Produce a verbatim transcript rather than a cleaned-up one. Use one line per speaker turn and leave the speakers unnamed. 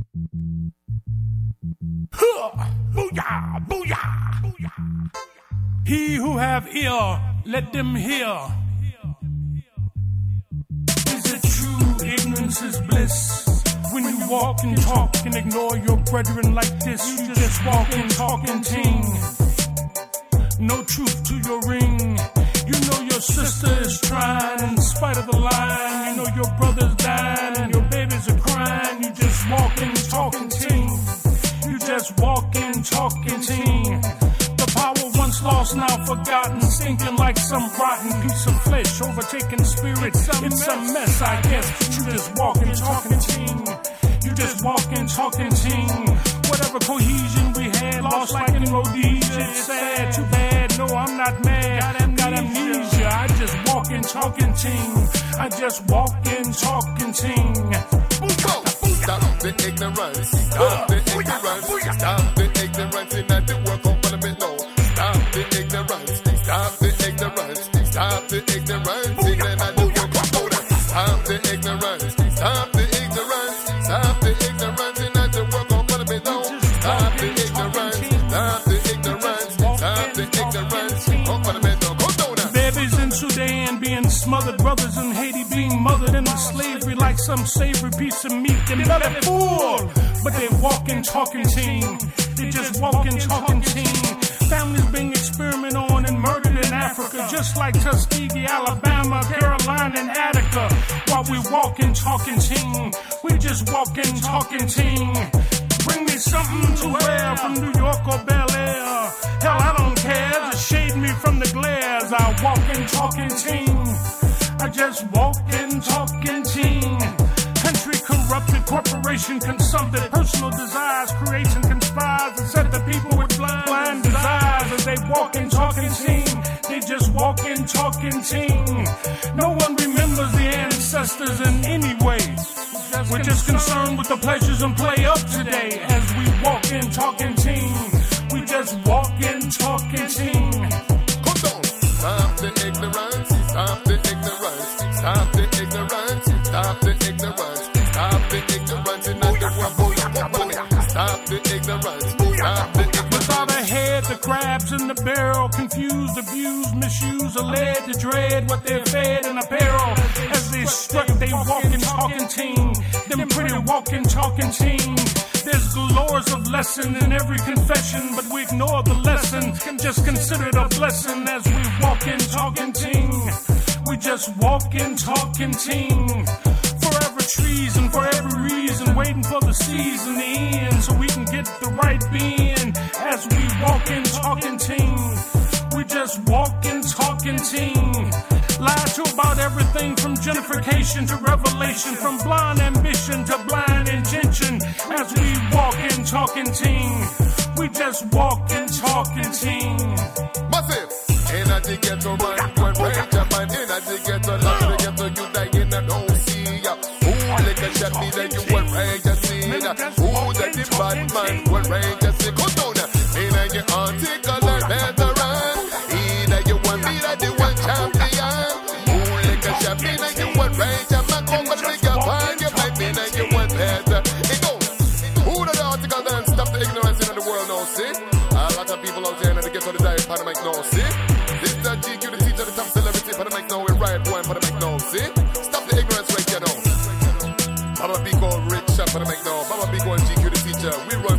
Booyah! Booyah! Booyah! He who have ear, let them hear. Is it true ignorance is bliss? When you walk and talk and ignore your brethren like this, you just walk and talk and ting. No truth to your ring. You know your sister is trying in spite of the line. You know your brother's dying and your babies are crying. You just walk and talk and ting. You just walk and talk and ting. The power once lost, now forgotten, stinking like some rotten piece of flesh, overtaking spirit. It's a, it's a mess, I guess. You just walk and talk and ting. You just walk and talk and ting. Whatever cohesion we had, lost like in Rhodesia. It's sad, too bad. No, I'm not mad. Got, got amnesia. I just walk and talk and ting. I just walk and talk and ting.
Stop the ignorance. Stop the ignorance. Stop the ignorance. In that the work of Parliament now. Stop the ignorance. Stop the ignorance. Stop the ignorance. In that the work of Parliament. Stop the ignorance. Stop the ignorance. Stop the ignorance. In that the work of Parliament now. Stop the ignorance. Stop the ignorance. Stop the ignorance. Of Parliament now. Go down now.
Babies in Sudan being smothered, brothers in Haiti being mothered into slavery like some savory piece of meat. They love that fool, but they walk and talk and ting. They just walk and talk and ting. Families being experimented on and murdered in Africa, just like Tuskegee, Alabama, Carolina, and Attica. While we walk and talk and ting, we just walk and talk and ting. Bring me something to wear from New York or Bel Air. Hell, I don't care, just shade me from the glares. I walk and talk and ting. I just walk and talk and ting. Country corrupted, corporation consumpted, personal desires creates and conspires and set the people with blind, blind desires as they walk and talk and ting. They just walk and talk and ting. No one remembers the ancestors in any way. We're just concerned with the pleasures and play of today as we walk and talk and ting. We just walk and talk and ting.
Come down. Stop the ignorance. Stop the ignorance. Stop the ignorance. Stop the ignorance. Stop the ignorance. In the world. Stop the ignorance. Stop the ignorance.
Without a head, the crabs in the barrel, confused, abused, misused, are led to dread what they're fed in apparel. As they strut, they walk and talk and ting. Them pretty walk and talk and ting. There's galores of lesson in every confession, but we ignore the lesson. Just consider it a blessing as we walk and talk and ting. We just walk and talk and ting. Forever treason, for every reason, waiting for the season to end so we can get the right being as we walk and talk and ting. We just walk and talk and ting. Lie to about everything from gentrification to revelation, from blind ambition to blind intention as we walk and talk and ting. We just walk and talk and ting.
Massive. Energy get to man, one range of man. Energy get to love, to get to you die in a no see ya. Ooh, like a shot me that you one range of see ya. Ooh, that the bad man, one range of see. Go down there. Either you article or veteran. Either you want me that the one champion. Ooh, like a shot me that you one range of man. Come and make your pan, you might be that you one better. It goes. Who the article then stop the ignorance in the world now, see? A lot of people out there and they get to the diet pan make no see. This is the G Q, the teacher, the top celebrity, but I make no way right one, but I make no see. Stop the ignorance right here now. Baba Biko rich, but I make no. Baba Biko and G Q, the teacher, we run